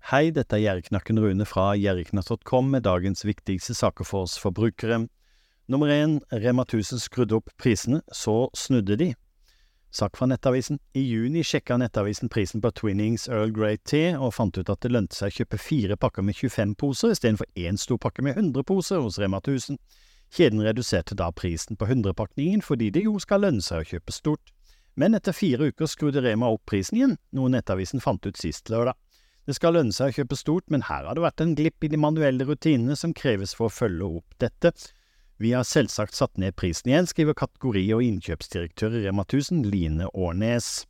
Hei, dette er Gjerriknakken Rune fra gjerriknatt.com med dagens viktigste saker for oss forbrukere. Nummer 1. Rema 1000 skrudde opp prisene, så snudde de. Sak fra Nettavisen. I juni sjekket Nettavisen prisen på Twinings Earl Grey Te og fant ut at det lønte seg å kjøpe 4 pakker med 25 poser i stedet for 1 stor pakke med 100 poser hos Rema 1000. Kjeden reduserte da prisen på 100-pakningen fordi det jo skal lønne seg å kjøpe stort. Men etter 4 uker skrudde Rema opp prisen igjen, noe Nettavisen fant ut sist lørdag. Det skal lønne seg å kjøpe stort, men her har det vært en glipp i de manuelle rutinene som kreves for å følge opp dette. Vi har selvsagt satt ned prisen igjen, skriver kategori- og innkjøpsdirektør i Rema 1000, Line Årnes.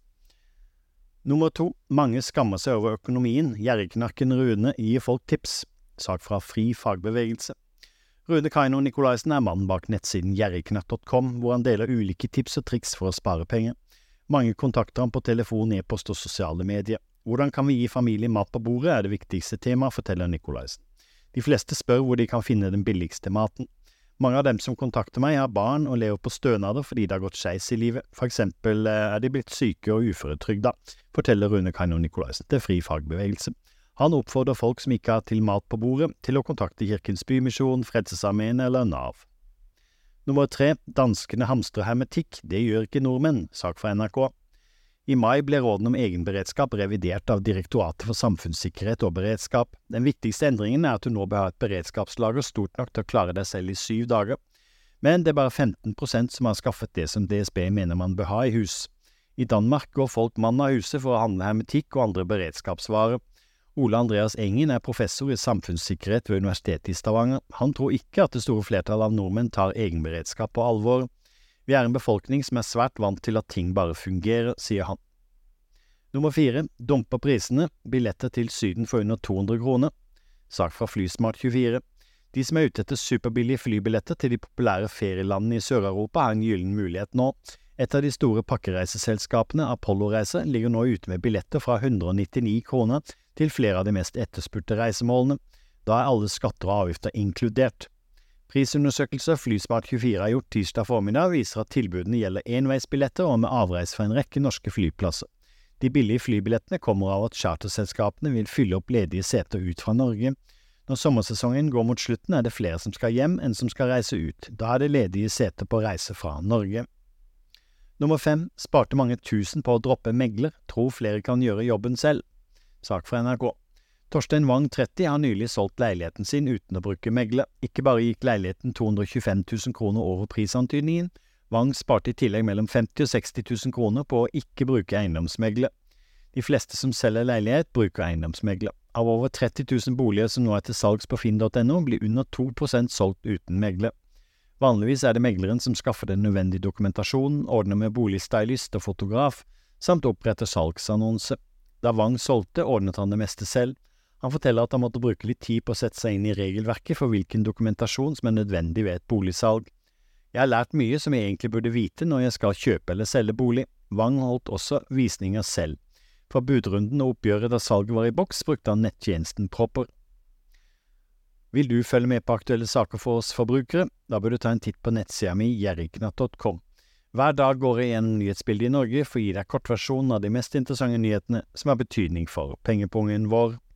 Nummer 2. Mange skammer seg over økonomien. Gjerriknakken Rune gir folk tips. Sak fra Fri Fagbevegelse. Rune Kaino Nikolaisen er mannen bak nettsiden gjerriknatt.com, hvor han deler ulike tips og triks for å spare penger. Mange kontakter han på telefon, e-post og sosiale medier. Hvordan kan vi gi familien mat på bordet er det viktigste tema, forteller Nikolaisen. De fleste spør hvor de kan finne den billigste maten. Mange av dem som kontakter meg har barn og lever på stønader fordi det har gått skeis i livet. For eksempel er de blitt syke og uføretrygda, forteller Rune Kaino Nikolaisen til Fri Fagbevegelse. Han oppfordrer folk som ikke har til mat på bordet, til å kontakte Kirkens Bymisjon, Frelsesarmeen eller Nav. Nummer 3. Danskene hamstrer hermetikk, det gjør ikke nordmenn, sak fra NRK. I mai ble rådene om egenberedskap revidert av Direktoratet for samfunnssikkerhet og beredskap. Den viktigste endringen er at du nå bør ha et beredskapslager stort nok til å klare deg selv i 7 dager. Men det er bare 15% som har skaffet det som DSB mener man bør ha i hus. I Danmark går folk mann av huset for å handle hermetikk og andre beredskapsvarer. Ole Andreas Engen er professor i samfunnssikkerhet ved Universitetet i Stavanger. Han tror ikke at det store flertallet av nordmenn tar egenberedskap på alvor. Vi er en befolkning som er svært vant til at ting bare fungerer, sier han. Nummer 4. Dumper prisene. Billetter til Syden for under 200 kroner. Sak fra Flysmart24. De som er ute etter superbillige flybilletter til de populære ferielandene i Sør-Europa har en gyllen mulighet nå. Et av de store pakkereiseselskapene, Apollo-reise, ligger nå ute med billetter fra 199 kroner til flere av de mest etterspurte reisemålene. Da er alle skatter og avgifter inkludert. Prisundersøkelser Flysmart24 har gjort tirsdag formiddag viser at tilbudene gjelder enveisbilletter og med avreise fra en rekke norske flyplasser. De billige flybillettene kommer av at charterselskapene vil fylle opp ledige seter ut fra Norge. Når sommersesongen går mot slutten er det flere som skal hjem enn som skal reise ut. Da er det ledige seter på reise fra Norge. Nummer 5. Sparte mange tusen på å droppe megler, tror flere kan gjøre jobben selv. Sak fra NRK. Torstein Wang 30 har nylig solgt leiligheten sin uten å bruke megler. Ikke bare gikk leiligheten 225 000 kroner over prisantydningen, Wang sparte i tillegg mellom 50 og 60 000 kroner på å ikke bruke eiendomsmegler. De fleste som selger leilighet bruker eiendomsmegler. Av over 30 000 boliger som nå er til salgs på finn.no, blir under 2% solgt uten megler. Vanligvis er det megleren som skaffer den nødvendige dokumentasjonen, ordner med boligstylist og fotograf, samt oppretter salgsannonse. Da Wang solgte, ordnet han det meste selv. Han forteller at han måtte bruke litt tid på å sette seg inn i regelverket for hvilken dokumentasjon som er nødvendig ved et boligsalg. Jeg har lært mye som jeg egentlig burde vite når jeg skal kjøpe eller selge bolig. Wang holdt også visninger selv. Fra budrunden og oppgjøret da salget var i boks, brukte han nettjenesten Propper. Vil du følge med på aktuelle saker for oss forbrukere? Da bør du ta en titt på nettsida mi gjerriknatt.com. Hver dag går jeg gjennom nyhetsbildet i Norge for å gi deg kortversjonen av de mest interessante nyhetene som har betydning for pengepungen vår.